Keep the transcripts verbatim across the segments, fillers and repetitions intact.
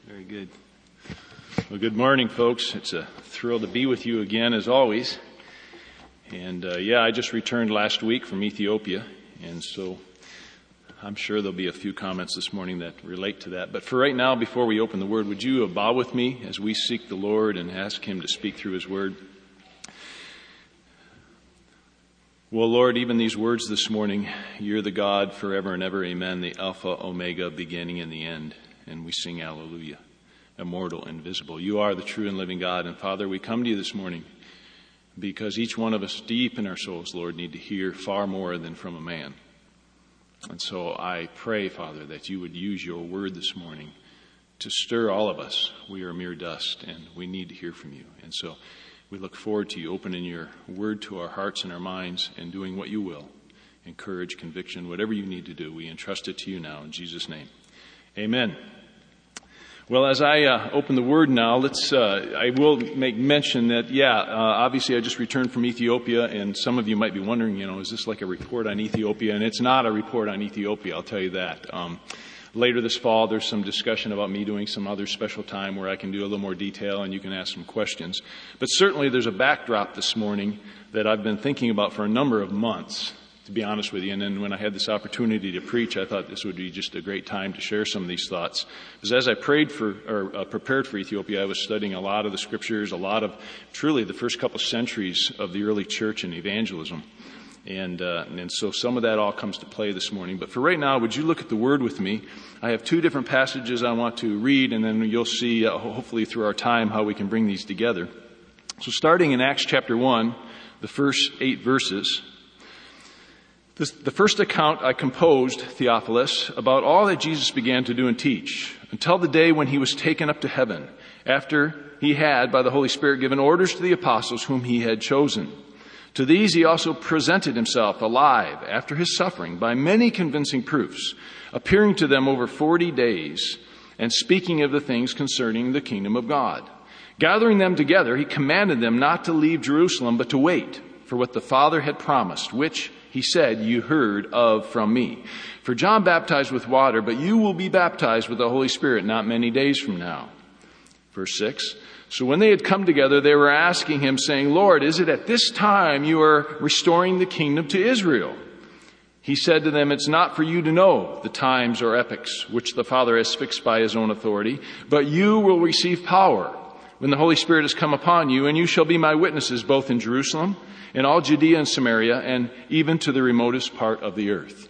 Very good. Well, good morning, folks. It's a thrill to be with you again, as always. And uh, yeah, I just returned last week from Ethiopia, and so I'm sure there'll be a few comments this morning that relate to that. But for right now, before we open the Word, would you bow with me as we seek the Lord and ask Him to speak through His Word? Well, Lord, even these words this morning, you're the God forever and ever, amen, the Alpha, Omega, beginning and the end. And we sing Alleluia, immortal, invisible. You are the true and living God. And Father, we come to you this morning because each one of us deep in our souls, Lord, need to hear far more than from a man. And so I pray, Father, that you would use your word this morning to stir all of us. We are mere dust and we need to hear from you. And so we look forward to you opening your word to our hearts and our minds and doing what you will. Encourage, conviction, whatever you need to do. We entrust it to you now in Jesus' name. Amen. Well, as I uh, open the Word now, let's. Uh, I will make mention that, yeah, uh, obviously I just returned from Ethiopia, and some of you might be wondering, you know, is this like a report on Ethiopia? And it's not a report on Ethiopia, I'll tell you that. Um, later this fall, there's some discussion about me doing some other special time where I can do a little more detail and you can ask some questions. But certainly there's a backdrop this morning that I've been thinking about for a number of months, to be honest with you. And then when I had this opportunity to preach, I thought this would be just a great time to share some of these thoughts. Because as I prayed for, or uh, prepared for Ethiopia, I was studying a lot of the scriptures, a lot of, truly the first couple centuries of the early church and evangelism. And, uh, and so some of that all comes to play this morning. But for right now, would you look at the Word with me? I have two different passages I want to read, and then you'll see, uh, hopefully through our time, how we can bring these together. So starting in Acts chapter one, the first eight verses. This, the first account I composed, Theophilus, about all that Jesus began to do and teach, until the day when he was taken up to heaven, after he had, by the Holy Spirit, given orders to the apostles whom he had chosen. To these he also presented himself alive after his suffering by many convincing proofs, appearing to them over forty days, and speaking of the things concerning the kingdom of God. Gathering them together, he commanded them not to leave Jerusalem, but to wait for what the Father had promised, which he said, you heard of from me. For John baptized with water, but you will be baptized with the Holy Spirit not many days from now. Verse six. So when they had come together, they were asking him, saying, Lord, is it at this time you are restoring the kingdom to Israel? He said to them, it's not for you to know the times or epochs which the Father has fixed by his own authority, but you will receive power when the Holy Spirit has come upon you, and you shall be my witnesses both in Jerusalem, in all Judea and Samaria, and even to the remotest part of the earth.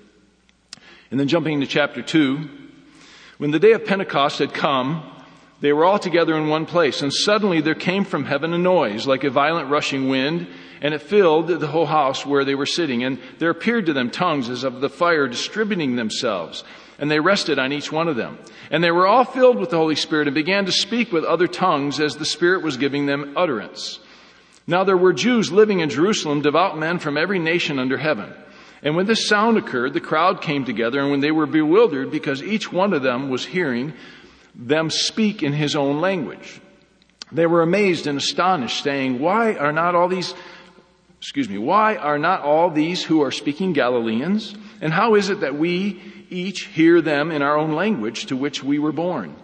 And then jumping into chapter two, when the day of Pentecost had come, they were all together in one place, and suddenly there came from heaven a noise like a violent rushing wind, and it filled the whole house where they were sitting. And there appeared to them tongues as of the fire distributing themselves, and they rested on each one of them. And they were all filled with the Holy Spirit and began to speak with other tongues as the Spirit was giving them utterance. Now there were Jews living in Jerusalem, devout men from every nation under heaven. And when this sound occurred, the crowd came together, and when they were bewildered, because each one of them was hearing them speak in his own language, they were amazed and astonished, saying, Why are not all these, excuse me, why are not all these who are speaking Galileans? And how is it that we each hear them in our own language to which we were born?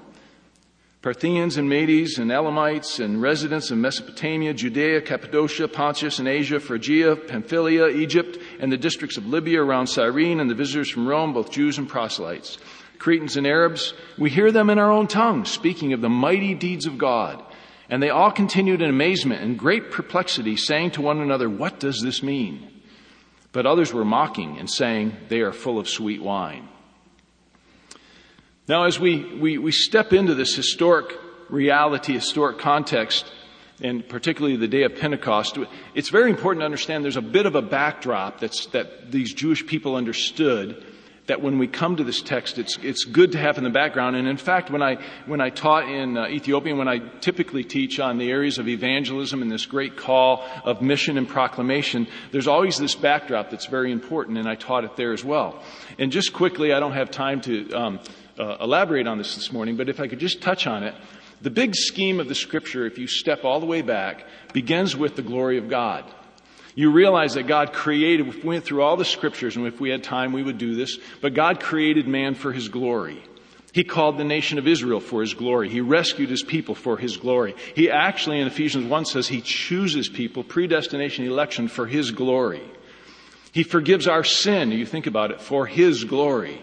Parthians and Medes and Elamites and residents of Mesopotamia, Judea, Cappadocia, Pontus and Asia, Phrygia, Pamphylia, Egypt, and the districts of Libya around Cyrene, and the visitors from Rome, both Jews and proselytes, Cretans and Arabs, we hear them in our own tongue, speaking of the mighty deeds of God. And they all continued in amazement and great perplexity, saying to one another, what does this mean? But others were mocking and saying, they are full of sweet wine. Now, as we, we, we step into this historic reality, historic context, and particularly the day of Pentecost, it's very important to understand there's a bit of a backdrop that's, that these Jewish people understood, that when we come to this text, it's it's good to have in the background. And in fact, when I when I taught in uh, Ethiopia, when I typically teach on the areas of evangelism and this great call of mission and proclamation, there's always this backdrop that's very important, and I taught it there as well. And just quickly, I don't have time to um, uh, elaborate on this this morning, but if I could just touch on it, the big scheme of the Scripture, if you step all the way back, begins with the glory of God. You realize that God created, we went through all the scriptures, and if we had time, we would do this, but God created man for his glory. He called the nation of Israel for his glory. He rescued his people for his glory. He actually, in Ephesians one, says he chooses people, predestination, election, for his glory. He forgives our sin, you think about it, for his glory.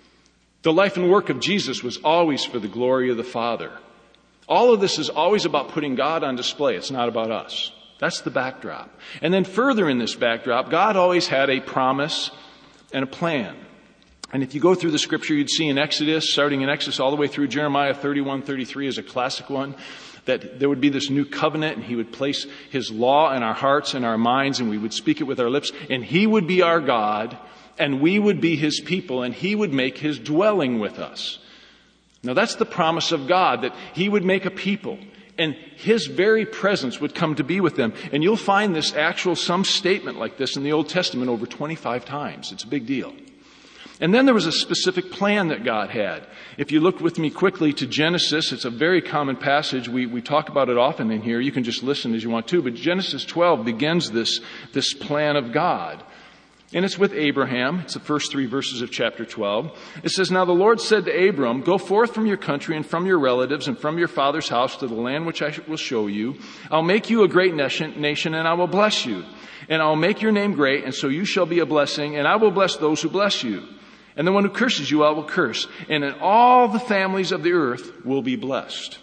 The life and work of Jesus was always for the glory of the Father. All of this is always about putting God on display. It's not about us. That's the backdrop. And then further in this backdrop, God always had a promise and a plan. And if you go through the scripture, you'd see in Exodus, starting in Exodus all the way through Jeremiah thirty-one, thirty-three is a classic one, that there would be this new covenant and he would place his law in our hearts and our minds and we would speak it with our lips and he would be our God and we would be his people and he would make his dwelling with us. Now that's the promise of God, that he would make a people and his very presence would come to be with them. And you'll find this actual, some statement like this in the Old Testament over twenty-five times. It's a big deal. And then there was a specific plan that God had. If you look with me quickly to Genesis, it's a very common passage. We, we talk about it often in here. You can just listen as you want to. But Genesis twelve begins this, this plan of God. And it's with Abraham. It's the first three verses of chapter twelve. It says, "Now the Lord said to Abram, go forth from your country and from your relatives and from your father's house to the land which I will show you. I'll make you a great nation, nation and I will bless you. And I'll make your name great, and so you shall be a blessing, and I will bless those who bless you. And the one who curses you, I will curse. And in all the families of the earth will be blessed."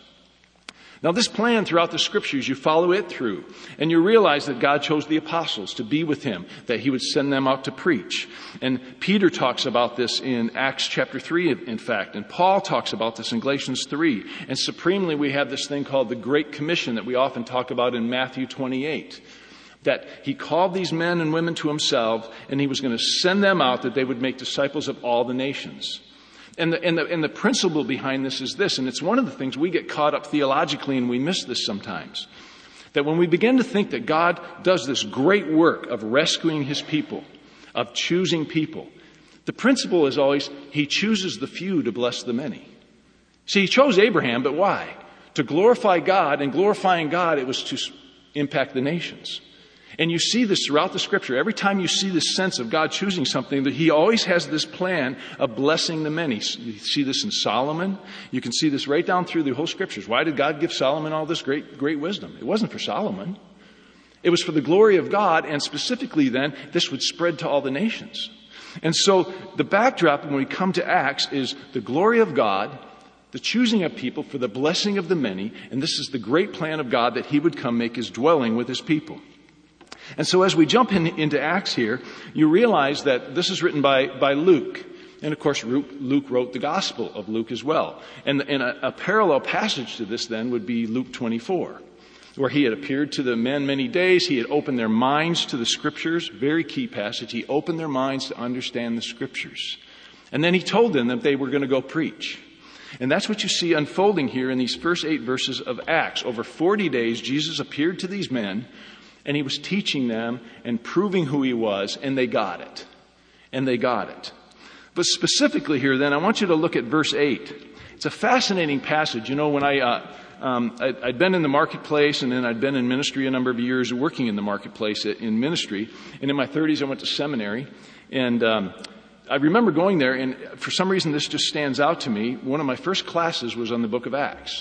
Now this plan throughout the scriptures, you follow it through. And you realize that God chose the apostles to be with him, that he would send them out to preach. And Peter talks about this in Acts chapter three, in fact. And Paul talks about this in Galatians three. And supremely, we have this thing called the Great Commission that we often talk about in Matthew twenty-eight. That he called these men and women to himself, and he was going to send them out that they would make disciples of all the nations. And the, and the, and the principle behind this is this, and it's one of the things we get caught up theologically and we miss this sometimes. That when we begin to think that God does this great work of rescuing his people, of choosing people, the principle is always he chooses the few to bless the many. See, he chose Abraham, but why? To glorify God, and glorifying God, it was to impact the nations. And you see this throughout the scripture. Every time you see this sense of God choosing something, that he always has this plan of blessing the many. You see this in Solomon. You can see this right down through the whole scriptures. Why did God give Solomon all this great, great wisdom? It wasn't for Solomon. It was for the glory of God, and specifically then, this would spread to all the nations. And so the backdrop when we come to Acts is the glory of God, the choosing of people for the blessing of the many, and this is the great plan of God that he would come make his dwelling with his people. And so as we jump in, into Acts here, you realize that this is written by, by Luke. And of course, Luke wrote the Gospel of Luke as well. And, and a, a parallel passage to this then would be Luke twenty-four, where he had appeared to the men many days. He had opened their minds to the scriptures. Very key passage. He opened their minds to understand the scriptures. And then he told them that they were going to go preach. And that's what you see unfolding here in these first eight verses of Acts. Over forty days, Jesus appeared to these men, and he was teaching them and proving who he was, and they got it. And they got it. But specifically here then, I want you to look at verse eight. It's a fascinating passage. You know, when I, uh, um, I, I'd been in the marketplace, and then I'd been in ministry a number of years, working in the marketplace in ministry. And in my thirties, I went to seminary. And um, I remember going there, and for some reason this just stands out to me. One of my first classes was on the book of Acts.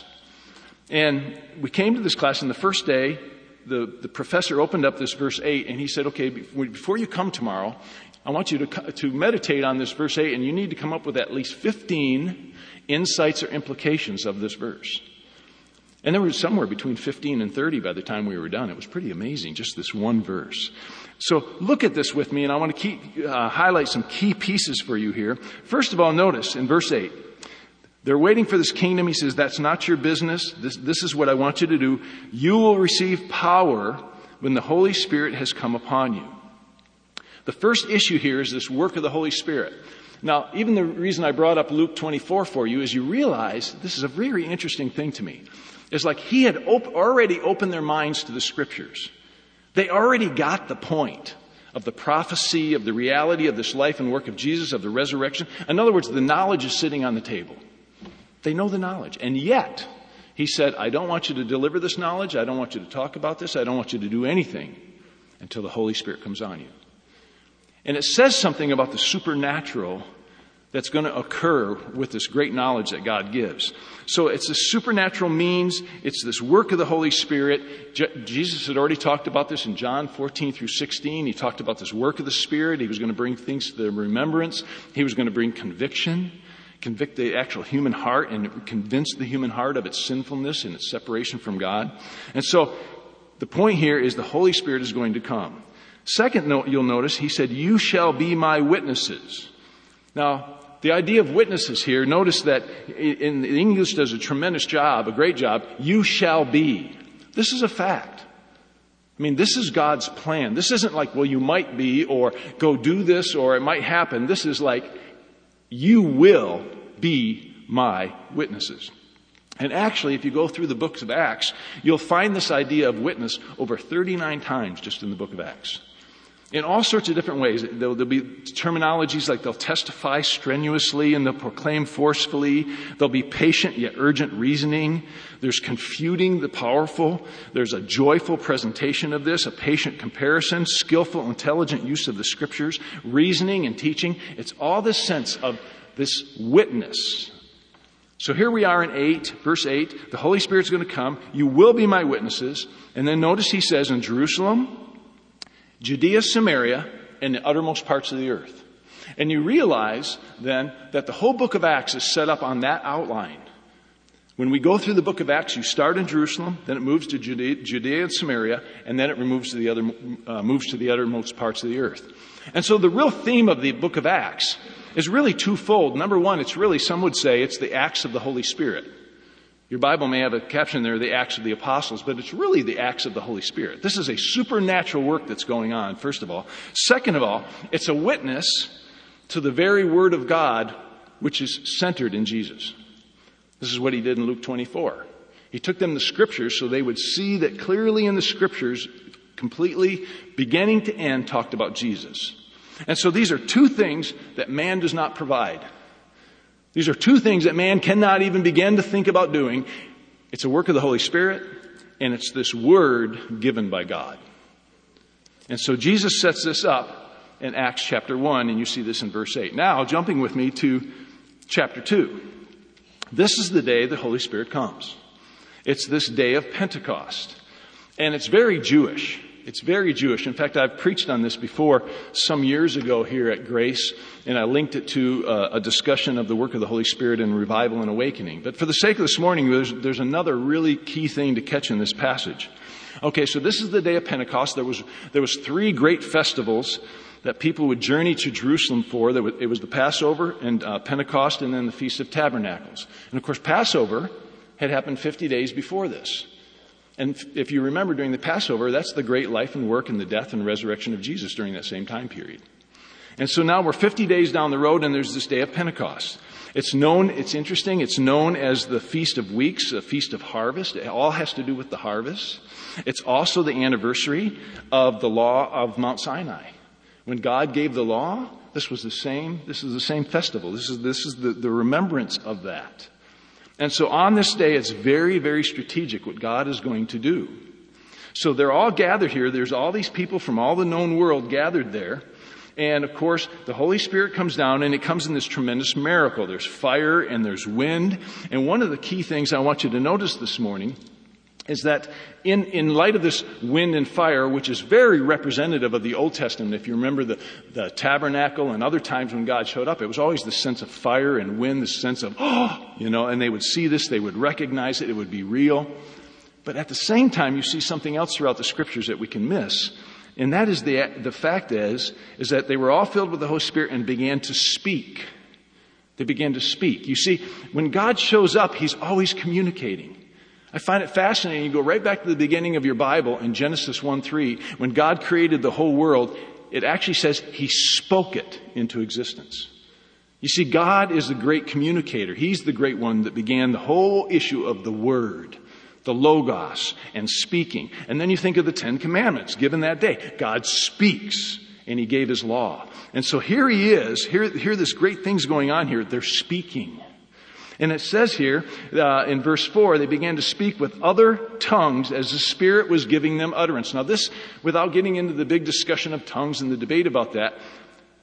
And we came to this class, and the first day, The, the professor opened up this verse eight, and he said, okay, before you come tomorrow, I want you to, to meditate on this verse eight, and you need to come up with at least fifteen insights or implications of this verse. And there was somewhere between fifteen and thirty by the time we were done. It was pretty amazing, just this one verse. So look at this with me, and I want to keep, uh, highlight some key pieces for you here. First of all, notice in verse eight, they're waiting for this kingdom. He says, that's not your business. This, this is what I want you to do. You will receive power when the Holy Spirit has come upon you. The first issue here is this work of the Holy Spirit. Now, even the reason I brought up Luke twenty-four for you is you realize, this is a very interesting thing to me. It's like he had op- already opened their minds to the scriptures. They already got the point of the prophecy, of the reality of this life and work of Jesus, of the resurrection. In other words, the knowledge is sitting on the table. They know the knowledge. And yet, he said, I don't want you to deliver this knowledge. I don't want you to talk about this. I don't want you to do anything until the Holy Spirit comes on you. And it says something about the supernatural that's going to occur with this great knowledge that God gives. So it's a supernatural means. It's this work of the Holy Spirit. Je- Jesus had already talked about this in John fourteen through sixteen. He talked about this work of the Spirit. He was going to bring things to their remembrance. He was going to bring conviction, convict the actual human heart and convince the human heart of its sinfulness and its separation from God. And so the point here is the Holy Spirit is going to come. Second note, you'll notice he said, "You shall be my witnesses." Now, the idea of witnesses here, notice that in the English does a tremendous job, a great job. You shall be. This is a fact. I mean, this is God's plan. This isn't like, well, you might be, or go do this, or it might happen. This is like, you will be my witnesses. And actually, if you go through the books of Acts, you'll find this idea of witness over thirty-nine times just in the book of Acts. In all sorts of different ways. There'll, there'll be terminologies like they'll testify strenuously and they'll proclaim forcefully. There'll be patient yet urgent reasoning. There's confuting the powerful. There's a joyful presentation of this, a patient comparison, skillful, intelligent use of the scriptures, reasoning and teaching. It's all this sense of this witness. So here we are in eight, verse eight. The Holy Spirit's going to come. You will be my witnesses. And then notice he says in Jerusalem, Judea, Samaria, and the uttermost parts of the earth. And you realize then that the whole book of Acts is set up on that outline. When we go through the book of Acts, you start in Jerusalem, then it moves to Judea, Judea and Samaria, and then it moves to the other, uh, moves to the uttermost parts of the earth. And so the real theme of the book of Acts is really twofold. Number one, it's really, some would say, it's the acts of the Holy Spirit. Your Bible may have a caption there, the Acts of the Apostles, but it's really the acts of the Holy Spirit. This is a supernatural work that's going on, first of all. Second of all, it's a witness to the very Word of God, which is centered in Jesus. This is what he did in Luke twenty-four. He took them the Scriptures so they would see that clearly in the Scriptures, completely, beginning to end, talked about Jesus. And so these are two things that man does not provide. These are two things that man cannot even begin to think about doing. It's a work of the Holy Spirit, and it's this word given by God. And so Jesus sets this up in Acts chapter one, and you see this in verse eight. Now, jumping with me to chapter two. This is the day the Holy Spirit comes. It's this day of Pentecost. And it's very Jewish. It's very Jewish. In fact, I've preached on this before some years ago here at Grace, and I linked it to uh, a discussion of the work of the Holy Spirit in revival and awakening. But for the sake of this morning, there's, there's another really key thing to catch in this passage. Okay, so this is the day of Pentecost. There was, there was three great festivals that people would journey to Jerusalem for. There was, it was the Passover and uh, Pentecost and then the Feast of Tabernacles. And of course, Passover had happened fifty days before this. And if you remember during the Passover, that's the great life and work and the death and resurrection of Jesus during that same time period. And so now we're fifty days down the road and there's this day of Pentecost. It's known, it's interesting, it's known as the Feast of Weeks, a Feast of Harvest. It all has to do with the harvest. It's also the anniversary of the law of Mount Sinai. When God gave the law, this was the same, this is the same festival. This is, this is the, the remembrance of that. And so on this day, it's very, very strategic what God is going to do. So they're all gathered here. There's all these people from all the known world gathered there. And of course, the Holy Spirit comes down and it comes in this tremendous miracle. There's fire and there's wind. And one of the key things I want you to notice this morning is that in, in light of this wind and fire, which is very representative of the Old Testament, if you remember the, the tabernacle and other times when God showed up, it was always the sense of fire and wind, the sense of, oh, you know, and they would see this, they would recognize it, it would be real. But at the same time, you see something else throughout the Scriptures that we can miss. And that is the, the fact is, is that they were all filled with the Holy Spirit and began to speak. They began to speak. You see, when God shows up, He's always communicating. I find it fascinating. You go right back to the beginning of your Bible in Genesis one three. When God created the whole world, it actually says He spoke it into existence. You see, God is the great communicator. He's the great one that began the whole issue of the Word, the Logos, and speaking. And then you think of the Ten Commandments given that day. God speaks, and He gave His law. And so here He is. Here, here this great thing's going on here. They're speaking. And it says here uh, in verse four, they began to speak with other tongues as the Spirit was giving them utterance. Now this, without getting into the big discussion of tongues and the debate about that,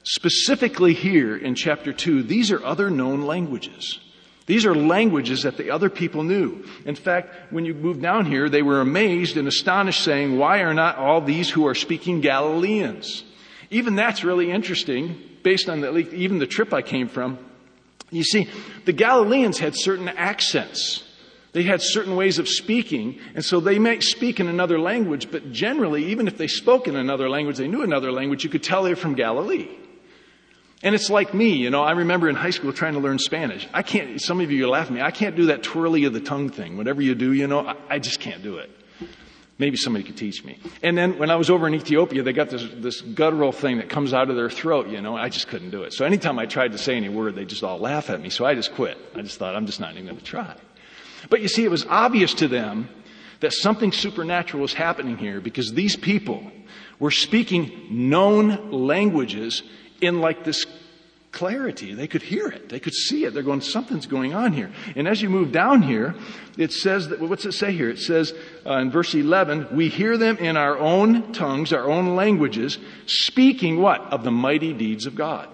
Specifically here in chapter two, these are other known languages. These are languages that the other people knew. In fact, when you move down here, they were amazed and astonished, saying, "Why are not all these who are speaking Galileans?" Even that's really interesting, based on the, even the trip I came from. You see, the Galileans had certain accents. They had certain ways of speaking, and so they might speak in another language, but generally, even if they spoke in another language, they knew another language, you could tell they're from Galilee. And it's like me, you know, I remember in high school trying to learn Spanish. I can't, some of you are laughing at me, I can't do that twirly of the tongue thing. Whatever you do, you know, I, I just can't do it. Maybe somebody could teach me. And then when I was over in Ethiopia, they got this, this guttural thing that comes out of their throat, you know, I just couldn't do it. So anytime I tried to say any word, they just all laugh at me. So I just quit. I just thought, I'm just not even going to try. But you see, it was obvious to them that something supernatural was happening here, because these people were speaking known languages in like this clarity. They could hear it. They could see it. They're going, something's going on here. And as you move down here, it says that, what's it say here? It says uh, in verse eleven, we hear them in our own tongues, our own languages, speaking what? Of the mighty deeds of God.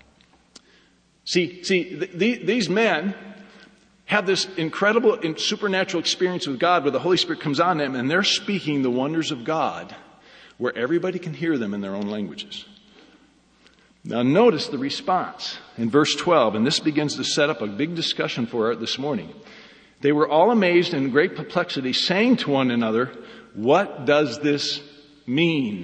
See, see, th- th- these men have this incredible and supernatural experience with God where the Holy Spirit comes on them and they're speaking the wonders of God where everybody can hear them in their own languages. Now notice the response in verse twelve, and this begins to set up a big discussion for it this morning. They were all amazed and in great perplexity, saying to one another, "What does this mean?"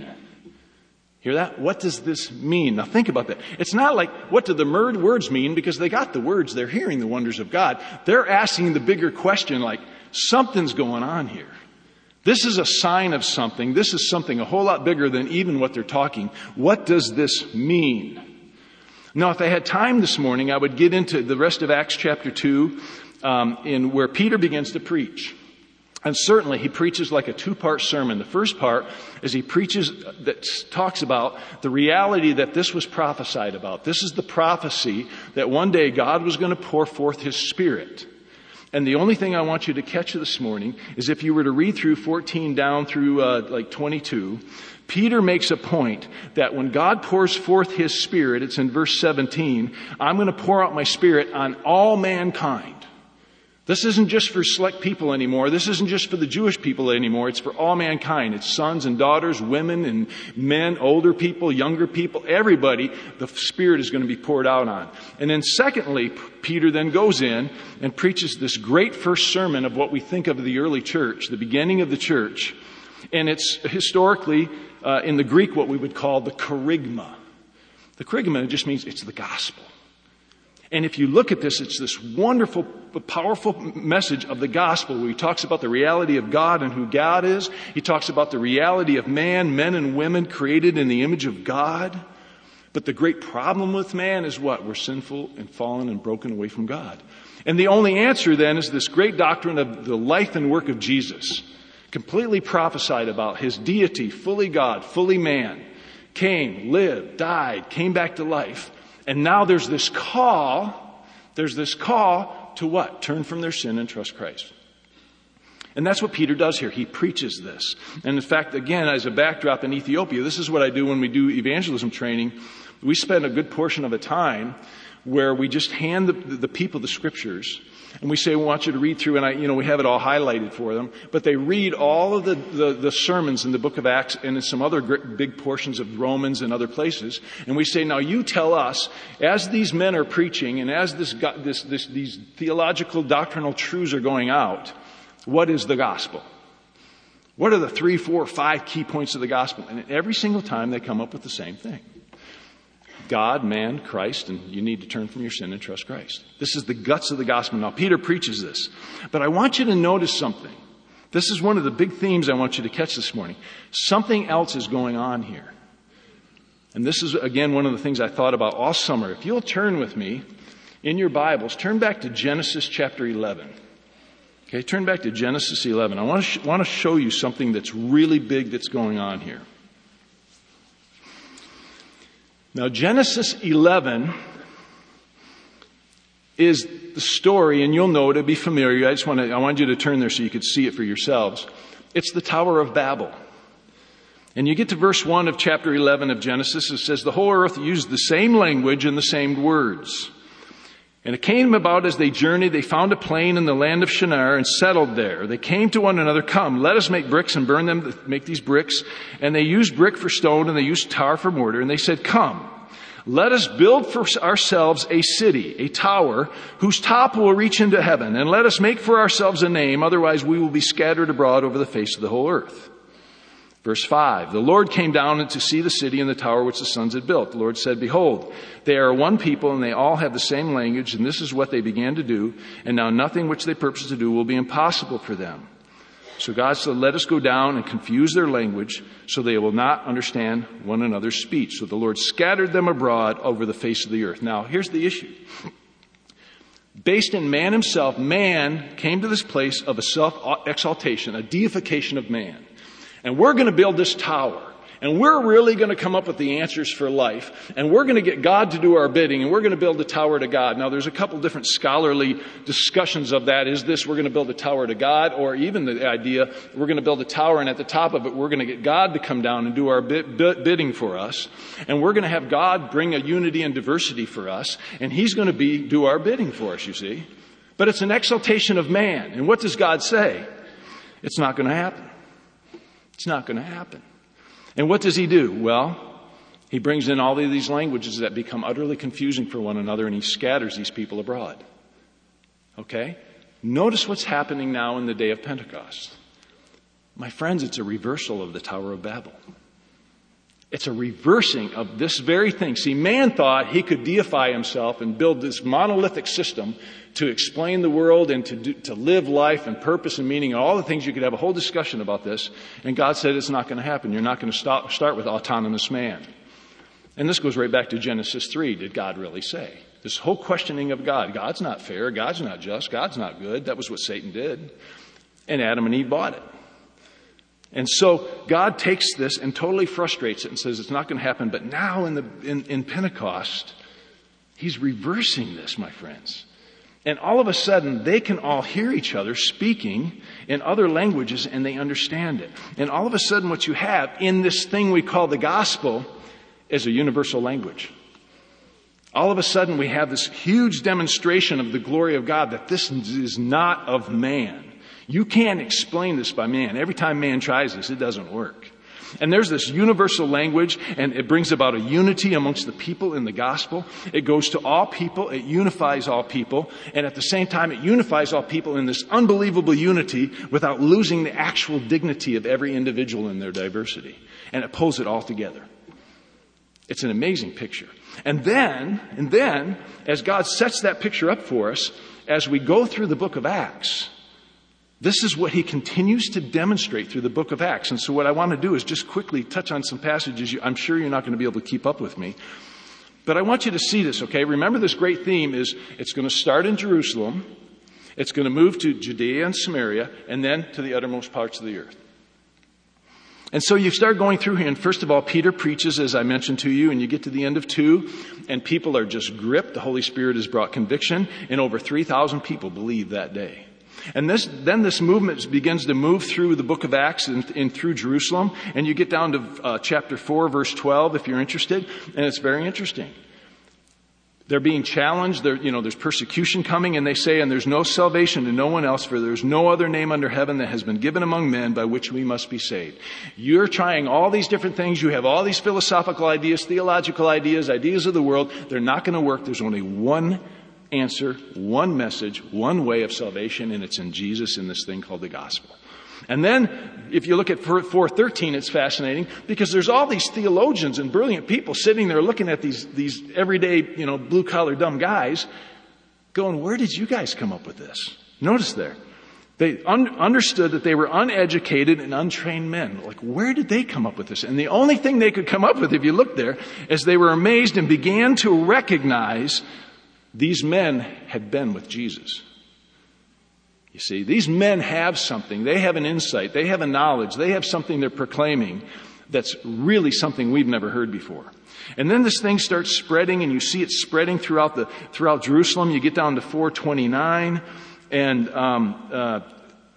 Hear that? What does this mean? Now think about that. It's not like, what do the words mean? Because they got the words. They're hearing the wonders of God. They're asking the bigger question, like, something's going on here. This is a sign of something. This is something a whole lot bigger than even what they're talking. What does this mean? Now, if I had time this morning, I would get into the rest of Acts chapter two, um, in where Peter begins to preach. And certainly he preaches like a two-part sermon. The first part is he preaches that talks about the reality that this was prophesied about. This is the prophecy that one day God was going to pour forth His Spirit. And the only thing I want you to catch this morning is if you were to read through fourteen down through uh, like twenty-two, Peter makes a point that when God pours forth His Spirit, it's in verse seventeen, I'm going to pour out my Spirit on all mankind. This isn't just for select people anymore. This isn't just for the Jewish people anymore. It's for all mankind. It's sons and daughters, women and men, older people, younger people, everybody the Spirit is going to be poured out on. And then secondly, Peter then goes in and preaches this great first sermon of what we think of the early church, the beginning of the church. And it's historically, uh, in the Greek, what we would call the kerygma. The kerygma just means it's the gospel. And if you look at this, it's this wonderful, powerful message of the gospel where he talks about the reality of God and who God is. He talks about the reality of man, men and women created in the image of God. But the great problem with man is what? We're sinful and fallen and broken away from God. And the only answer then is this great doctrine of the life and work of Jesus. Completely prophesied about His deity, fully God, fully man. Came, lived, died, came back to life. And now there's this call, there's this call to what? Turn from their sin and trust Christ. And that's what Peter does here. He preaches this. And in fact, again, as a backdrop in Ethiopia, this is what I do when we do evangelism training. We spend a good portion of the time where we just hand the, the people the scriptures. And we say, we want you to read through, and I, you know, we have it all highlighted for them. But they read all of the, the, the sermons in the book of Acts and in some other big portions of Romans and other places. And we say, now you tell us, as these men are preaching and as this, this, this, these theological doctrinal truths are going out, what is the gospel? What are the three, four, five key points of the gospel? And every single time they come up with the same thing. God, man, Christ, and you need to turn from your sin and trust Christ. This is the guts of the gospel. Now, Peter preaches this. But I want you to notice something. This is one of the big themes I want you to catch this morning. Something else is going on here. And this is, again, one of the things I thought about all summer. If you'll turn with me in your Bibles, turn back to Genesis chapter eleven. Okay, turn back to Genesis eleven. I want to, sh- want to show you something that's really big that's going on here. Now, Genesis eleven is the story, and you'll know it, it'll be familiar. I just want to, I want you to turn there so you could see it for yourselves. It's the Tower of Babel. And you get to verse one of chapter eleven of Genesis. It says, the whole earth used the same language and the same words. And it came about as they journeyed, they found a plain in the land of Shinar and settled there. They came to one another, come, let us make bricks and burn them to make these bricks. And they used brick for stone and they used tar for mortar. And they said, come, let us build for ourselves a city, a tower, whose top will reach into heaven. And let us make for ourselves a name, otherwise we will be scattered abroad over the face of the whole earth. Verse five, the Lord came down to see the city and the tower which the sons had built. The Lord said, behold, they are one people and they all have the same language, and this is what they began to do. And now nothing which they purpose to do will be impossible for them. So God said, let us go down and confuse their language so they will not understand one another's speech. So the Lord scattered them abroad over the face of the earth. Now, here's the issue. Based in man himself, man came to this place of a self-exaltation, a deification of man. And we're going to build this tower. And we're really going to come up with the answers for life. And we're going to get God to do our bidding. And we're going to build a tower to God. Now, there's a couple different scholarly discussions of that. Is this we're going to build a tower to God? Or even the idea we're going to build a tower and at the top of it we're going to get God to come down and do our bid, bid, bidding for us. And we're going to have God bring a unity and diversity for us. And He's going to be do our bidding for us, you see. But it's an exaltation of man. And what does God say? It's not going to happen. It's not going to happen. And what does He do? Well, He brings in all of these languages that become utterly confusing for one another, and He scatters these people abroad. Okay? Notice what's happening now in the day of Pentecost. My friends, it's a reversal of the Tower of Babel. It's a reversing of this very thing. See, man thought he could deify himself and build this monolithic system to explain the world and to do, to live life and purpose and meaning and all the things. You could have a whole discussion about this. And God said it's not going to happen. You're not going to stop, start with autonomous man. And this goes right back to Genesis three. Did God really say? This whole questioning of God. God's not fair. God's not just. God's not good. That was what Satan did. And Adam and Eve bought it. And so God takes this and totally frustrates it and says it's not going to happen. But now in the in, in Pentecost, He's reversing this, my friends. And all of a sudden, they can all hear each other speaking in other languages and they understand it. And all of a sudden, what you have in this thing we call the gospel is a universal language. All of a sudden, we have this huge demonstration of the glory of God, that this is not of man. You can't explain this by man. Every time man tries this, it doesn't work. And there's this universal language, and it brings about a unity amongst the people in the gospel. It goes to all people. It unifies all people. And at the same time, it unifies all people in this unbelievable unity without losing the actual dignity of every individual in their diversity. And it pulls it all together. It's an amazing picture. And then, and then, as God sets that picture up for us, as we go through the book of Acts, this is what He continues to demonstrate through the book of Acts. And so what I want to do is just quickly touch on some passages. I'm sure you're not going to be able to keep up with me. But I want you to see this, okay? Remember, this great theme is it's going to start in Jerusalem. It's going to move to Judea and Samaria, and then to the uttermost parts of the earth. And so you start going through here, and first of all, Peter preaches, as I mentioned to you, and you get to the end of two, and people are just gripped. The Holy Spirit has brought conviction, and over three thousand people believe that day. And this, then this movement begins to move through the book of Acts and, and through Jerusalem. And you get down to uh, chapter four, verse twelve, if you're interested. And it's very interesting. They're being challenged. They're, you know, there's persecution coming. And they say, and there's no salvation to no one else, for there's no other name under heaven that has been given among men by which we must be saved. You're trying all these different things. You have all these philosophical ideas, theological ideas, ideas of the world. They're not going to work. There's only one answer, one message, one way of salvation, and it's in Jesus, in this thing called the gospel. And then, if you look at four thirteen, it's fascinating, because there's all these theologians and brilliant people sitting there looking at these, these everyday, you know, blue-collar dumb guys, going, where did you guys come up with this? Notice there. They un- understood that they were uneducated and untrained men. Like, where did they come up with this? And the only thing they could come up with, if you look there, is they were amazed and began to recognize these men had been with Jesus. You see, these men have something. They have an insight. They have a knowledge. They have something they're proclaiming that's really something we've never heard before. And then this thing starts spreading, and you see it spreading throughout the throughout Jerusalem. You get down to four twenty-nine, and um, uh,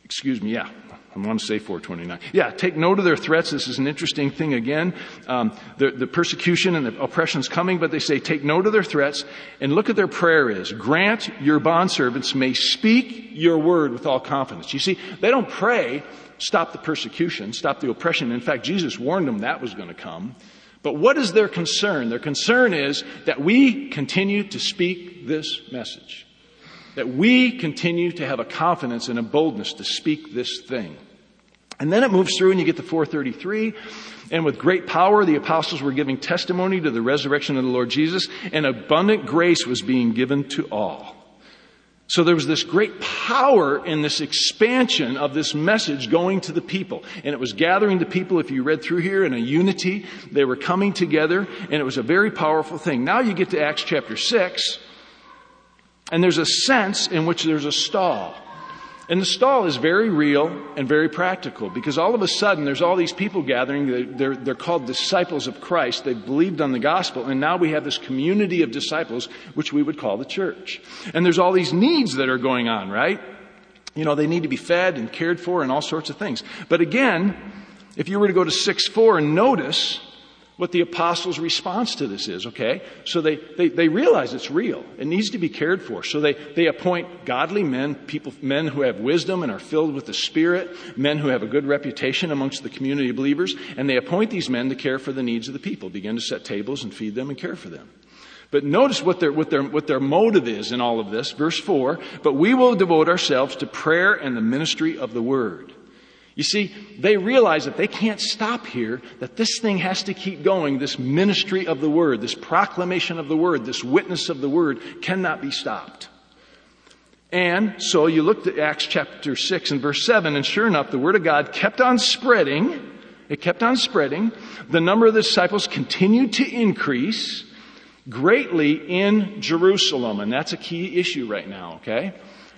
Excuse me, yeah. I want to say four twenty-nine. Yeah, take note of their threats. This is an interesting thing again. Um, the, the persecution and the oppression is coming, but they say take note of their threats and look at their prayer is. Grant your bondservants may speak your word with all confidence. You see, they don't pray, stop the persecution, stop the oppression. In fact, Jesus warned them that was going to come. But what is their concern? Their concern is that we continue to speak this message. That we continue to have a confidence and a boldness to speak this thing. And then it moves through and you get to four thirty-three. And with great power, the apostles were giving testimony to the resurrection of the Lord Jesus, and abundant grace was being given to all. So there was this great power in this expansion of this message going to the people. And it was gathering the people, if you read through here, in a unity. They were coming together, and it was a very powerful thing. Now you get to Acts chapter six. And there's a sense in which there's a stall. And the stall is very real and very practical, because all of a sudden there's all these people gathering. They're, they're called disciples of Christ. They've believed on the gospel. And now we have this community of disciples, which we would call the church. And there's all these needs that are going on, right? You know, they need to be fed and cared for and all sorts of things. But again, if you were to go to six four and notice what the apostles' response to this is, okay? So they, they, they realize it's real. It needs to be cared for. So they, they appoint godly men, people, men who have wisdom and are filled with the Spirit, men who have a good reputation amongst the community of believers, and they appoint these men to care for the needs of the people, begin to set tables and feed them and care for them. But notice what their, what their, what their motive is in all of this. Verse four, but we will devote ourselves to prayer and the ministry of the word. You see, they realize that they can't stop here, that this thing has to keep going. This ministry of the word, this proclamation of the word, this witness of the word cannot be stopped. And so you look at Acts chapter six and verse seven, and sure enough, the word of God kept on spreading. It kept on spreading. The number of the disciples continued to increase greatly in Jerusalem. And that's a key issue right now, okay?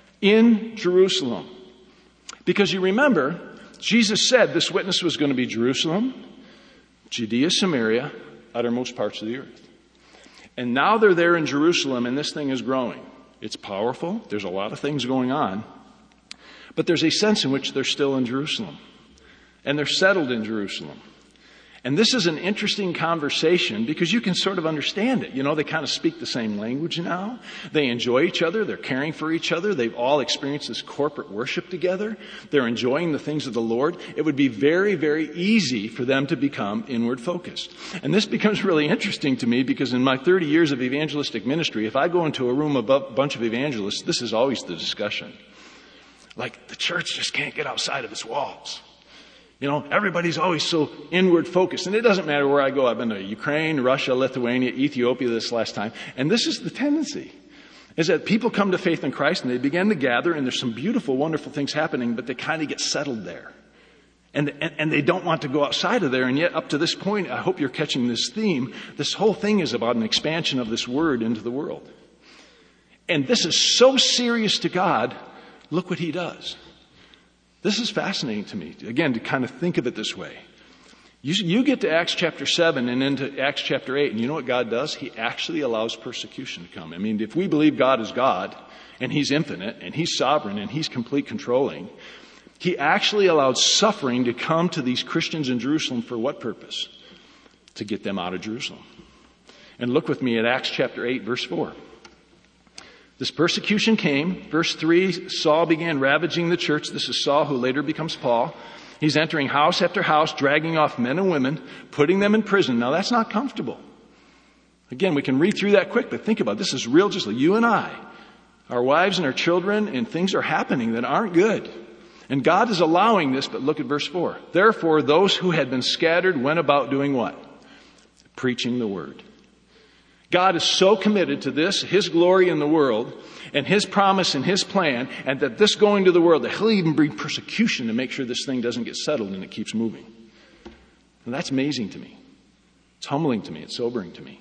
In Jerusalem. Because you remember, Jesus said this witness was going to be Jerusalem, Judea, Samaria, uttermost parts of the earth. And now they're there in Jerusalem, and this thing is growing. It's powerful. There's a lot of things going on. But there's a sense in which they're still in Jerusalem. And they're settled in Jerusalem. And this is an interesting conversation because you can sort of understand it. You know, they kind of speak the same language now. They enjoy each other. They're caring for each other. They've all experienced this corporate worship together. They're enjoying the things of the Lord. It would be very, very easy for them to become inward focused. And this becomes really interesting to me because in my thirty years of evangelistic ministry, if I go into a room of a bunch of evangelists, this is always the discussion. Like, the church just can't get outside of its walls. You know, everybody's always so inward focused. And it doesn't matter where I go. I've been to Ukraine, Russia, Lithuania, Ethiopia this last time. And this is the tendency, is that people come to faith in Christ and they begin to gather and there's some beautiful, wonderful things happening, but they kind of get settled there. And, and, and they don't want to go outside of there. And yet up to this point, I hope you're catching this theme. This whole thing is about an expansion of this word into the world. And this is so serious to God. Look what he does. This is fascinating to me, again, to kind of think of it this way. You, you get to Acts chapter seven and into Acts chapter eight, and you know what God does? He actually allows persecution to come. I mean, if we believe God is God, and he's infinite, and he's sovereign, and he's complete controlling, he actually allowed suffering to come to these Christians in Jerusalem for what purpose? To get them out of Jerusalem. And look with me at Acts chapter eight, verse four. This persecution came. Verse three, Saul began ravaging the church. This is Saul, who later becomes Paul. He's entering house after house, dragging off men and women, putting them in prison. Now, that's not comfortable. Again, we can read through that quick, but think about it. This is real, just like you and I. Our wives and our children, and things are happening that aren't good. And God is allowing this, but look at verse four. Therefore, those who had been scattered went about doing what? Preaching the word. God is so committed to this, his glory in the world, and his promise and his plan, and that this going to the world, that he'll even bring persecution to make sure this thing doesn't get settled and it keeps moving. And that's amazing to me. It's humbling to me. It's sobering to me.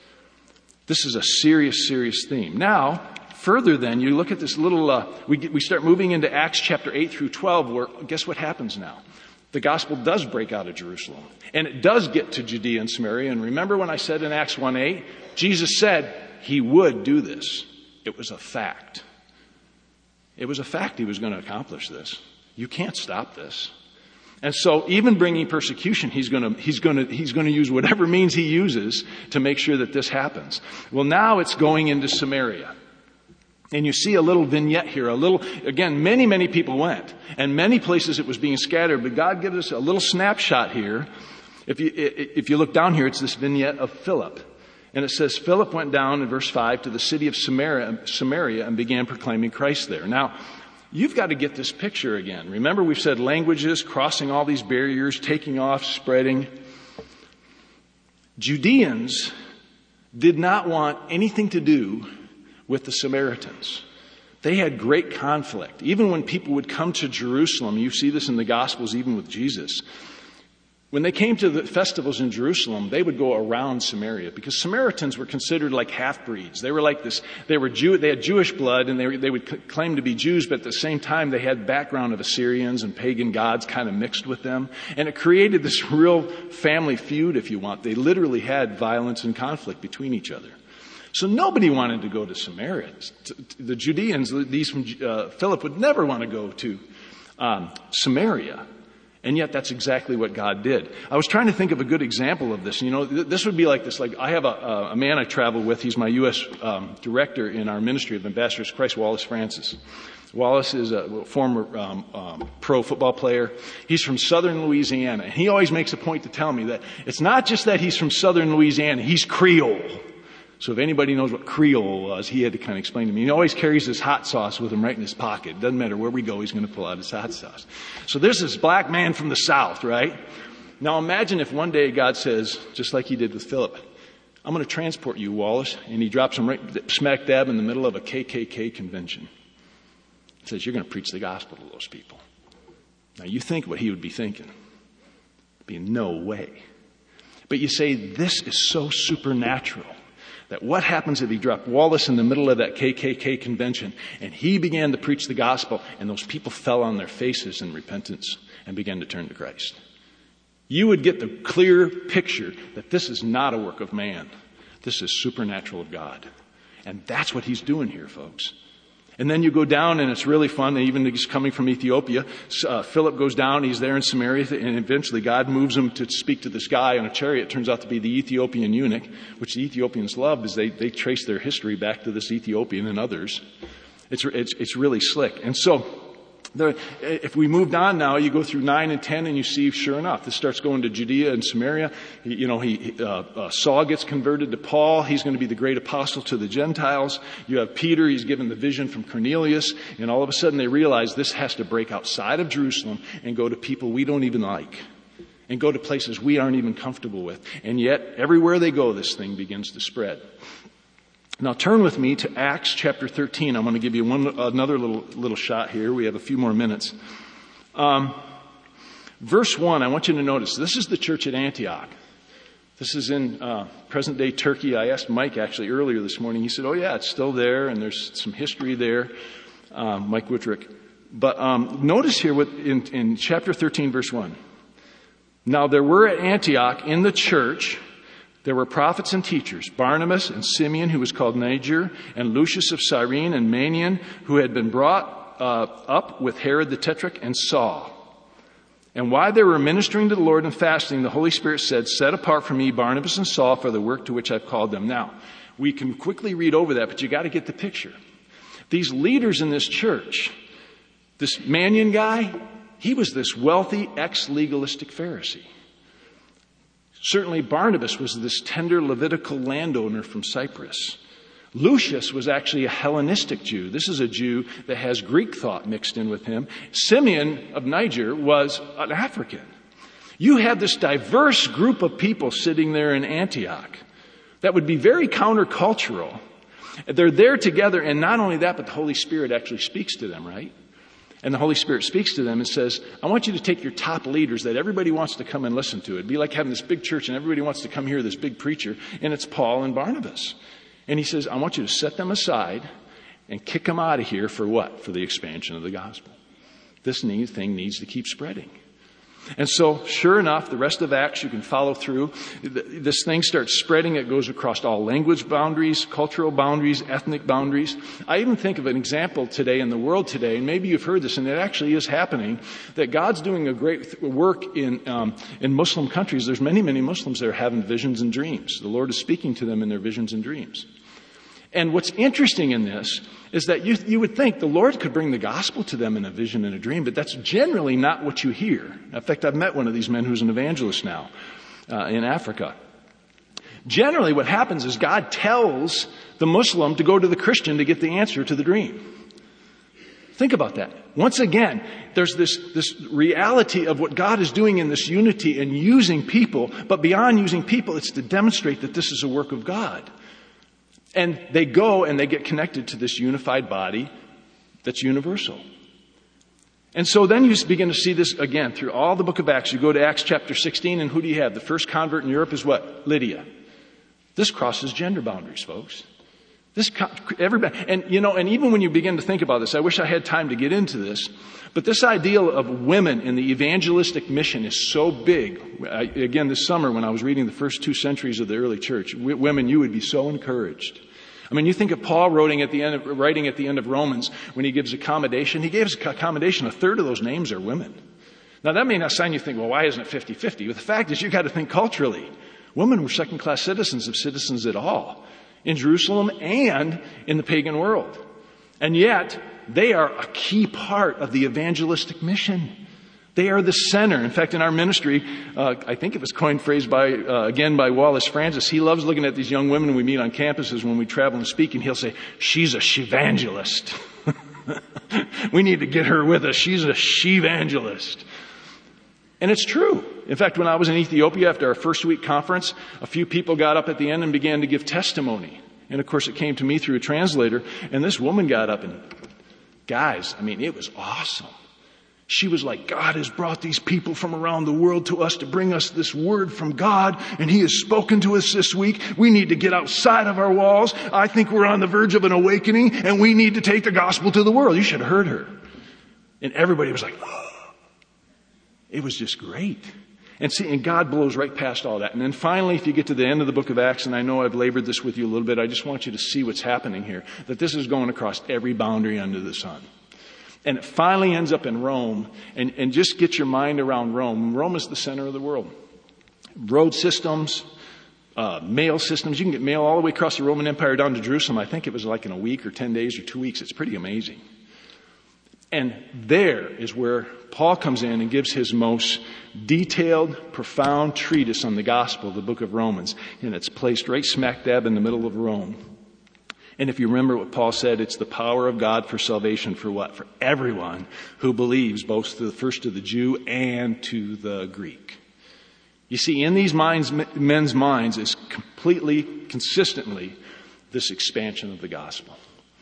This is a serious, serious theme. Now, further then, you look at this little, uh, we, we start moving into Acts chapter eight through twelve, where guess what happens now? The gospel does break out of Jerusalem. And it does get to Judea and Samaria. And remember when I said in Acts one eight, Jesus said he would do this. It was a fact. It was a fact he was going to accomplish this. You can't stop this. And so even bringing persecution, he's going to, he's going to, he's going to use whatever means he uses to make sure that this happens. Well, now it's going into Samaria. And you see a little vignette here, a little, again, many, many people went. And many places it was being scattered, but God gives us a little snapshot here. If you, if you look down here, it's this vignette of Philip. And it says, Philip went down in verse five to the city of Samaria, Samaria and began proclaiming Christ there. Now, you've got to get this picture again. Remember, we've said languages, crossing all these barriers, taking off, spreading. Judeans did not want anything to do with the Samaritans. They had great conflict. Even when people would come to Jerusalem, you see this in the Gospels, even with Jesus. When they came to the festivals in Jerusalem, they would go around Samaria because Samaritans were considered like half-breeds. They were like this, they were Jew, they had Jewish blood and they were, they would c- claim to be Jews, but at the same time they had background of Assyrians and pagan gods kind of mixed with them. And it created this real family feud, if you want. They literally had violence and conflict between each other. So nobody wanted to go to Samaria. The Judeans, these from uh, Philip, would never want to go to um, Samaria. And yet that's exactly what God did. I was trying to think of a good example of this. You know, th- this would be like this. Like I have a, a man I travel with. He's my U S um, director in our ministry of Ambassadors of Christ, Wallace Francis. Wallace is a former um, um, pro football player. He's from southern Louisiana. And he always makes a point to tell me that it's not just that he's from southern Louisiana. He's Creole. So if anybody knows what Creole was, he had to kind of explain to me. He always carries his hot sauce with him right in his pocket. Doesn't matter where we go, he's going to pull out his hot sauce. So there's this black man from the South, right? Now imagine if one day God says, just like he did with Philip, I'm going to transport you, Wallace. And he drops him right smack dab in the middle of a K K K convention. He says, you're going to preach the gospel to those people. Now you think what he would be thinking. It'd be no way. But you say, this is so supernatural. That what happens if he dropped Wallace in the middle of that K K K convention and he began to preach the gospel and those people fell on their faces in repentance and began to turn to Christ? You would get the clear picture that this is not a work of man. This is supernatural of God. And that's what he's doing here, folks. And then you go down and it's really fun. Even he's coming from Ethiopia. Uh, Philip goes down. He's there in Samaria. And eventually God moves him to speak to this guy on a chariot. It turns out to be the Ethiopian eunuch, which the Ethiopians loved as they, they trace their history back to this Ethiopian and others. It's, it's, it's really slick. And so the, if we moved on now, you go through nine and ten and you see, sure enough, this starts going to Judea and Samaria. He, you know, he, uh, uh, Saul gets converted to Paul. He's going to be the great apostle to the Gentiles. You have Peter. He's given the vision from Cornelius. And all of a sudden they realize this has to break outside of Jerusalem and go to people we don't even like. And go to places we aren't even comfortable with. And yet, everywhere they go, this thing begins to spread. Now turn with me to Acts chapter thirteen. I'm going to give you one, another little, little shot here. We have a few more minutes. Um, verse one, I want you to notice, this is the church at Antioch. This is in uh, present-day Turkey. I asked Mike actually earlier this morning. He said, oh yeah, it's still there, and there's some history there, um, Mike Wittrick. But um, notice here what, in, in chapter thirteen, verse one. Now there were at Antioch in the church, there were prophets and teachers, Barnabas and Simeon, who was called Niger, and Lucius of Cyrene, and Manaen, who had been brought uh, up with Herod the Tetrarch, and Saul. And while they were ministering to the Lord and fasting, the Holy Spirit said, set apart for me Barnabas and Saul for the work to which I've called them. Now, we can quickly read over that, but you got to get the picture. These leaders in this church, this Manaen guy, he was this wealthy, ex-legalistic Pharisee. Certainly Barnabas was this tender Levitical landowner from Cyprus. Lucius was actually a Hellenistic Jew. This is a Jew that has Greek thought mixed in with him. Simeon of Niger was an African. You had this diverse group of people sitting there in Antioch that would be very countercultural. They're there together, and not only that, but the Holy Spirit actually speaks to them, right? And the Holy Spirit speaks to them and says, I want you to take your top leaders that everybody wants to come and listen to. It'd be like having this big church and everybody wants to come hear this big preacher, and it's Paul and Barnabas. And he says, I want you to set them aside and kick them out of here for what? For the expansion of the gospel. This thing needs to keep spreading. And so, sure enough, the rest of Acts, you can follow through. This thing starts spreading. It goes across all language boundaries, cultural boundaries, ethnic boundaries. I even think of an example today in the world today, and maybe you've heard this, and it actually is happening, that God's doing a great work in um, in Muslim countries. There's many, many Muslims that are having visions and dreams. The Lord is speaking to them in their visions and dreams. And what's interesting in this is that you, you would think the Lord could bring the gospel to them in a vision and a dream, but that's generally not what you hear. In fact, I've met one of these men who's an evangelist now uh, in Africa. Generally what happens is God tells the Muslim to go to the Christian to get the answer to the dream. Think about that. Once again, there's this, this reality of what God is doing in this unity and using people, but beyond using people, it's to demonstrate that this is a work of God. And they go and they get connected to this unified body that's universal. And so then you begin to see this again through all the book of Acts. You go to Acts chapter sixteen, and who do you have? The first convert in Europe is what? Lydia. This crosses gender boundaries, folks. This, everybody, and you know, and even when you begin to think about this, I wish I had time to get into this, but this ideal of women in the evangelistic mission is so big. I, again, this summer when I was reading the first two centuries of the early church, w- women, you would be so encouraged. I mean, you think of Paul writing at the end of, writing at the end of Romans when he gives accommodation. He gives accommodation. A third of those names are women. Now, that may not sound you think, well, why isn't it fifty-fifty? But the fact is, you've got to think culturally. Women were second-class citizens of citizens at all in Jerusalem and in the pagan world. And yet, they are a key part of the evangelistic mission. They are the center. In fact, in our ministry, uh, I think it was coined phrase by, uh, again, by Wallace Francis. He loves looking at these young women we meet on campuses when we travel and speak, and he'll say, she's a shevangelist. We need to get her with us. She's a shevangelist. And it's true. In fact, when I was in Ethiopia after our first week conference, a few people got up at the end and began to give testimony. And of course, it came to me through a translator. And this woman got up and, guys, I mean, it was awesome. She was like, God has brought these people from around the world to us to bring us this word from God. And He has spoken to us this week. We need to get outside of our walls. I think we're on the verge of an awakening, and we need to take the gospel to the world. You should have heard her. And everybody was like, oh. It was just great. And see, and God blows right past all that. And then finally, if you get to the end of the book of Acts, and I know I've labored this with you a little bit, I just want you to see what's happening here. That this is going across every boundary under the sun. And it finally ends up in Rome. And, and just get your mind around Rome. Rome is the center of the world. Road systems, uh, mail systems. You can get mail all the way across the Roman Empire down to Jerusalem. I think it was like in a week or ten days or two weeks. It's pretty amazing. And there is where Paul comes in and gives his most detailed, profound treatise on the gospel, the book of Romans. And it's placed right smack dab in the middle of Rome. And if you remember what Paul said, it's the power of God for salvation for what? For everyone who believes, both to the first to the Jew and to the Greek. You see, in these minds, men's minds is completely, consistently this expansion of the gospel.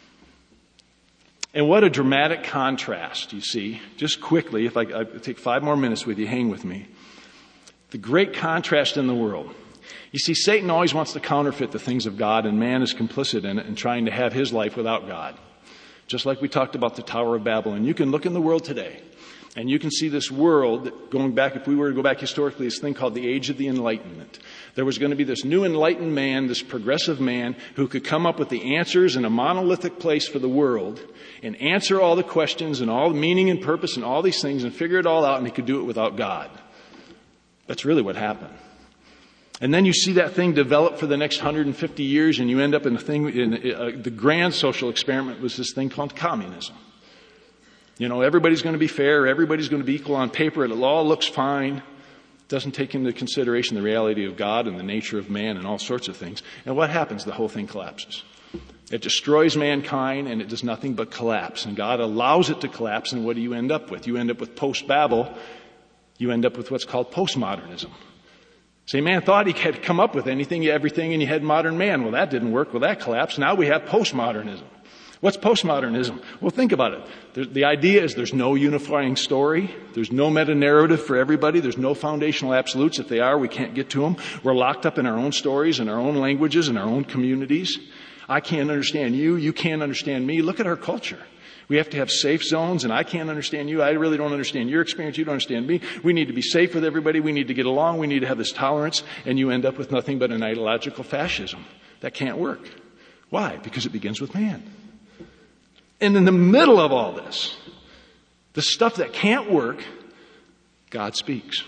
And what a dramatic contrast, you see. Just quickly, if I, I take five more minutes with you, hang with me. The great contrast in the world. You see, Satan always wants to counterfeit the things of God, and man is complicit in it and trying to have his life without God. Just like we talked about the Tower of Babel. And you can look in the world today, and you can see this world going back, if we were to go back historically, this thing called the Age of the Enlightenment. There was going to be this new enlightened man, this progressive man, who could come up with the answers in a monolithic place for the world and answer all the questions and all the meaning and purpose and all these things and figure it all out, and he could do it without God. That's really what happened. And then you see that thing develop for the next one hundred fifty years, and you end up in a thing, in uh, the grand social experiment was this thing called communism. You know, everybody's going to be fair, everybody's going to be equal on paper, it all looks fine. Doesn't take into consideration the reality of God and the nature of man and all sorts of things. And what happens? The whole thing collapses. It destroys mankind, and it does nothing but collapse. And God allows it to collapse, and what do you end up with? You end up with post-Babel. You end up with what's called postmodernism. See, man thought he had come up with anything, everything, and you had modern man. Well, that didn't work. Well, that collapsed. Now we have postmodernism. What's postmodernism? Well, think about it. The, the idea is there's no unifying story. There's no meta-narrative for everybody. There's no foundational absolutes. If they are, we can't get to them. We're locked up in our own stories and our own languages and our own communities. I can't understand you. You can't understand me. Look at our culture. We have to have safe zones, and I can't understand you. I really don't understand your experience. You don't understand me. We need to be safe with everybody. We need to get along. We need to have this tolerance, and you end up with nothing but an ideological fascism. That can't work. Why? Because it begins with man. And in the middle of all this, the stuff that can't work, God speaks.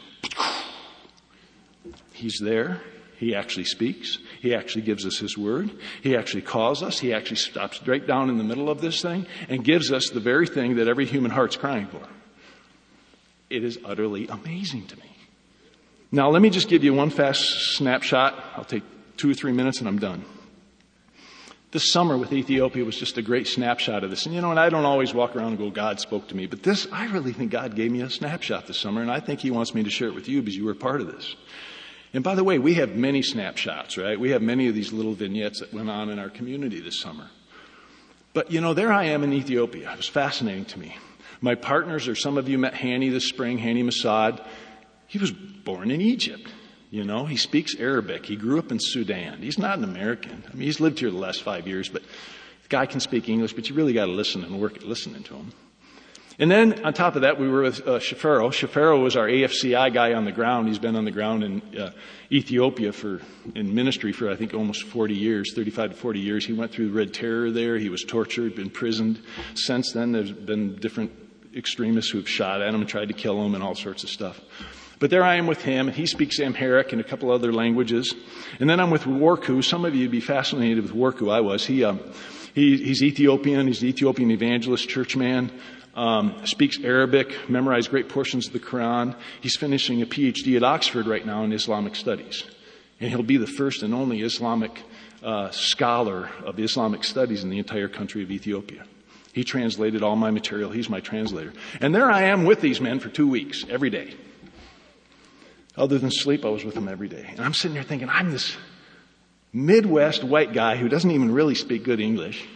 He's there. He actually speaks. He actually gives us His word. He actually calls us. He actually stops right down in the middle of this thing and gives us the very thing that every human heart's crying for. It is utterly amazing to me. Now, let me just give you one fast snapshot. I'll take two or three minutes and I'm done. This summer with Ethiopia was just a great snapshot of this. And you know, and I don't always walk around and go, God spoke to me. But this, I really think God gave me a snapshot this summer. And I think He wants me to share it with you because you were part of this. And by the way, we have many snapshots, right? We have many of these little vignettes that went on in our community this summer. But you know, there I am in Ethiopia. It was fascinating to me. My partners, or some of you met Hani this spring, Hani Masad. He was born in Egypt. You know, he speaks Arabic. He grew up in Sudan. He's not an American. I mean, he's lived here the last five years, but the guy can speak English, but you really got to listen and work at listening to him. And then on top of that, we were with uh, Shafaro. Shafaro was our A F C I guy on the ground. He's been on the ground in uh, Ethiopia for, in ministry for, I think, almost forty years, thirty-five to forty years. He went through the Red Terror there. He was tortured, imprisoned. Since then, there's been different extremists who have shot at him and tried to kill him and all sorts of stuff. But there I am with him. He speaks Amharic and a couple other languages. And then I'm with Warku. Some of you would be fascinated with Warku. I was. He, um, he, he's Ethiopian. He's an Ethiopian evangelist, church man. Um, speaks Arabic, memorized great portions of the Quran. He's finishing a P H D at Oxford right now in Islamic studies. And he'll be the first and only Islamic uh, scholar of Islamic studies in the entire country of Ethiopia. He translated all my material. He's my translator. And there I am with these men for two weeks, every day. Other than sleep, I was with them every day. And I'm sitting there thinking, I'm this Midwest white guy who doesn't even really speak good English.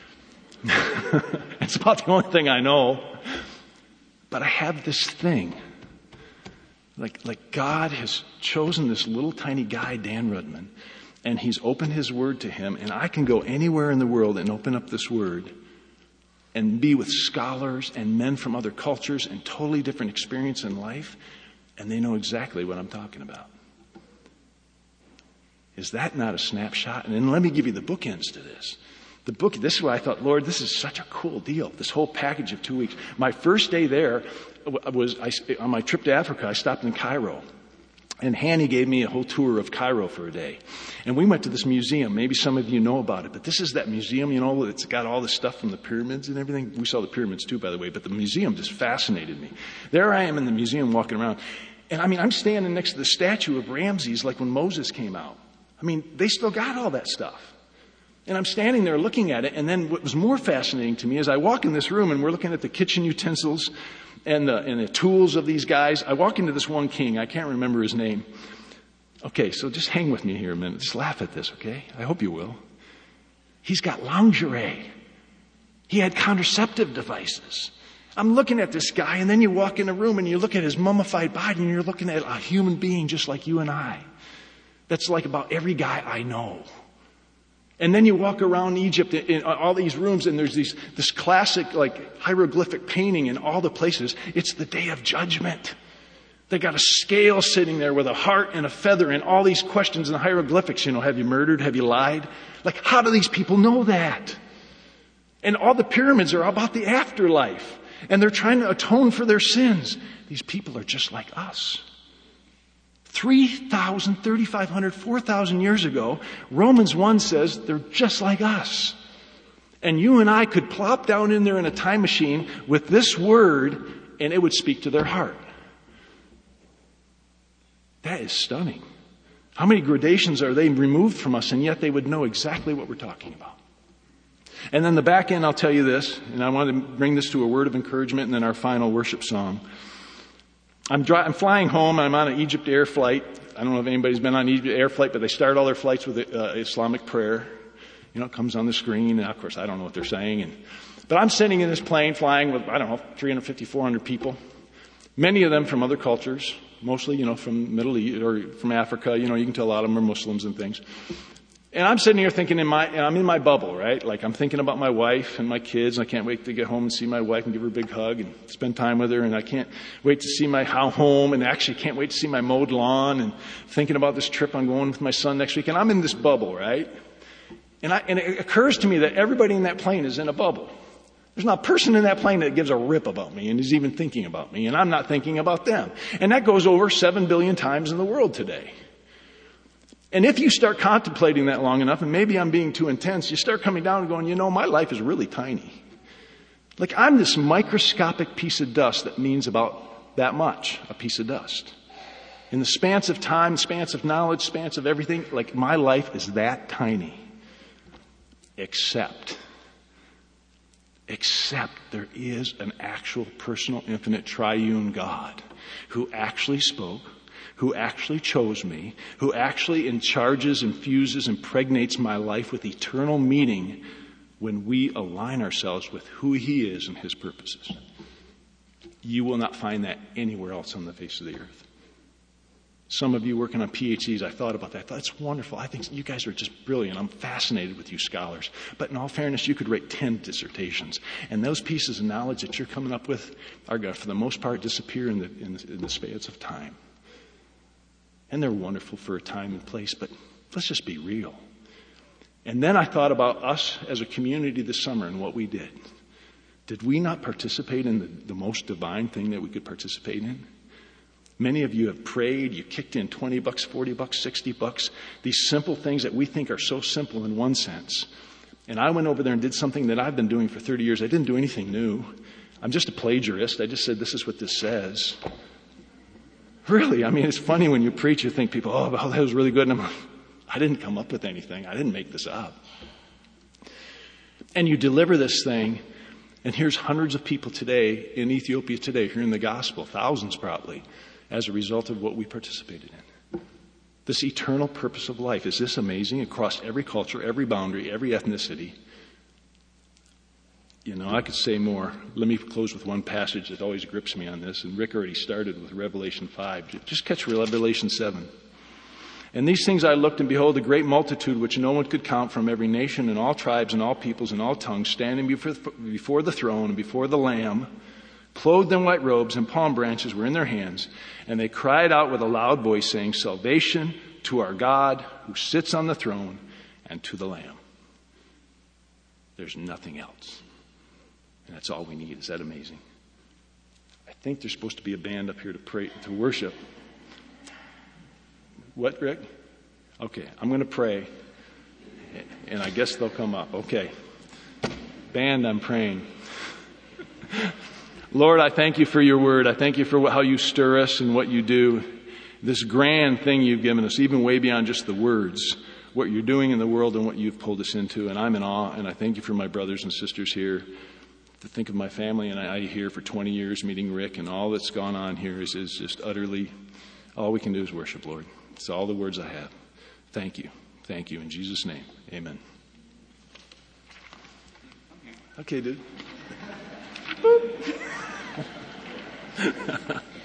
It's about the only thing I know. But I have this thing. Like, like God has chosen this little tiny guy, Dan Rudman, and He's opened His word to him, and I can go anywhere in the world and open up this word and be with scholars and men from other cultures and totally different experience in life, and they know exactly what I'm talking about. Is that not a snapshot? And then let me give you the bookends to this. The book, this is why I thought, Lord, this is such a cool deal, this whole package of two weeks. My first day there was, I, on my trip to Africa, I stopped in Cairo. And Hani gave me a whole tour of Cairo for a day. And we went to this museum. Maybe some of you know about it, but this is that museum, you know, it's got all the stuff from the pyramids and everything. We saw the pyramids too, by the way, but the museum just fascinated me. There I am in the museum walking around. And I mean, I'm standing next to the statue of Ramses like when Moses came out. I mean, they still got all that stuff. And I'm standing there looking at it, and then what was more fascinating to me is I walk in this room and we're looking at the kitchen utensils and the, and the tools of these guys. I walk into this one king. I can't remember his name. Okay, so just hang with me here a minute. Just laugh at this, okay? I hope you will. He's got lingerie. He had contraceptive devices. I'm looking at this guy, and then you walk in the room and you look at his mummified body and you're looking at a human being just like you and I. That's like about every guy I know. And then you walk around Egypt in all these rooms and there's these, this classic like hieroglyphic painting in all the places. It's the Day of Judgment. They got a scale sitting there with a heart and a feather and all these questions and hieroglyphics. You know, have you murdered? Have you lied? Like, how do these people know that? And all the pyramids are about the afterlife. And they're trying to atone for their sins. These people are just like us. three thousand, thirty-five hundred, four thousand years ago, Romans one says they're just like us. And you and I could plop down in there in a time machine with this word and it would speak to their heart. That is stunning. How many gradations are they removed from us and yet they would know exactly what we're talking about? And then the back end, I'll tell you this, and I want to bring this to a word of encouragement and then our final worship song. I'm, dry, I'm flying home. I'm on an Egypt Air flight. I don't know if anybody's been on an Egypt Air flight, but they start all their flights with uh, Islamic prayer. You know, it comes on the screen, and of course, I don't know what they're saying. And, but I'm sitting in this plane flying with, I don't know, three hundred fifty, four hundred people. Many of them from other cultures, mostly, you know, from Middle East or from Africa. You know, you can tell a lot of them are Muslims and things. And I'm sitting here thinking in my, and I'm in my bubble, right? Like I'm thinking about my wife and my kids, and I can't wait to get home and see my wife and give her a big hug and spend time with her. And I can't wait to see my home, and actually can't wait to see my mowed lawn, and thinking about this trip I'm going with my son next week. And I'm in this bubble, right? And, I, and it occurs to me that everybody in that plane is in a bubble. There's not a person in that plane that gives a rip about me and is even thinking about me, and I'm not thinking about them. And that goes over seven billion times in the world today. And if you start contemplating that long enough, and maybe I'm being too intense, you start coming down and going, you know, my life is really tiny. Like I'm this microscopic piece of dust that means about that much, a piece of dust. In the spans of time, spans of knowledge, spans of everything, like my life is that tiny. Except, except there is an actual personal, infinite, triune God who actually spoke, who actually chose me, who actually incharges, infuses, impregnates my life with eternal meaning when we align ourselves with who He is and His purposes. You will not find that anywhere else on the face of the earth. Some of you working on P H Ds, I thought about that. I thought, it's wonderful. I think you guys are just brilliant. I'm fascinated with you scholars. But in all fairness, you could write ten dissertations. And those pieces of knowledge that you're coming up with are going to, for the most part, disappear in the, in the, in the spans of time. And they're wonderful for a time and place, but let's just be real. And then I thought about us as a community this summer and what we did. Did we not participate in the, the most divine thing that we could participate in? Many of you have prayed, you kicked in twenty bucks, forty bucks, sixty bucks, these simple things that we think are so simple in one sense. And I went over there and did something that I've been doing for thirty years. I didn't do anything new. I'm just a plagiarist. I just said, this is what this says. Really, I mean, it's funny when you preach, you think people, oh, well, that was really good. And I'm like, I didn't come up with anything. I didn't make this up. And you deliver this thing, and here's hundreds of people today in Ethiopia today hearing the gospel, thousands probably, as a result of what we participated in. This eternal purpose of life. Is this amazing? Across every culture, every boundary, every ethnicity. You know, I could say more. Let me close with one passage that always grips me on this. And Rick already started with Revelation five. Just catch Revelation seven. And these things I looked, and behold, a great multitude which no one could count, from every nation and all tribes and all peoples and all tongues, standing before, before the throne and before the Lamb, clothed in white robes, and palm branches were in their hands. And they cried out with a loud voice, saying, salvation to our God who sits on the throne and to the Lamb. There's nothing else. And that's all we need. Is that amazing? I think there's supposed to be a band up here to pray, to worship. What, Rick? Okay, I'm going to pray. And I guess they'll come up. Okay. Band, I'm praying. Lord, I thank you for your word. I thank you for how you stir us and what you do. This grand thing you've given us, even way beyond just the words, what you're doing in the world and what you've pulled us into. And I'm in awe. And I thank you for my brothers and sisters here. To think of my family, and I here for twenty years meeting Rick, and all that's gone on here is, is just utterly, all we can do is worship, Lord. It's all the words I have. Thank you. Thank you. In Jesus' name, amen. Okay, dude.